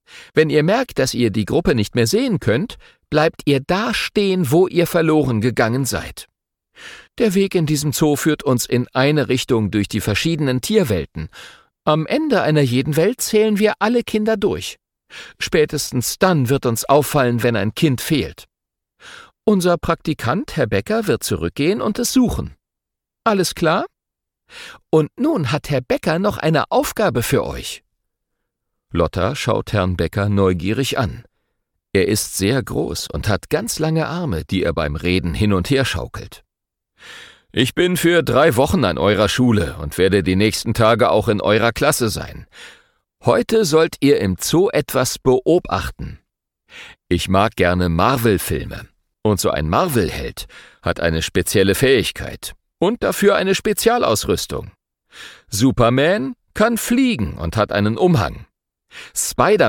Wenn ihr merkt, dass ihr die Gruppe nicht mehr sehen könnt, bleibt ihr da stehen, wo ihr verloren gegangen seid. Der Weg in diesem Zoo führt uns in eine Richtung durch die verschiedenen Tierwelten. Am Ende einer jeden Welt zählen wir alle Kinder durch. Spätestens dann wird uns auffallen, wenn ein Kind fehlt. Unser Praktikant, Herr Becker, wird zurückgehen und es suchen. Alles klar? Und nun hat Herr Becker noch eine Aufgabe für euch. Lotta schaut Herrn Becker neugierig an. Er ist sehr groß und hat ganz lange Arme, die er beim Reden hin und her schaukelt. Ich bin für 3 Wochen an eurer Schule und werde die nächsten Tage auch in eurer Klasse sein. Heute sollt ihr im Zoo etwas beobachten. Ich mag gerne Marvel-Filme. Und so ein Marvel-Held hat eine spezielle Fähigkeit und dafür eine Spezialausrüstung. Superman kann fliegen und hat einen Umhang. Spider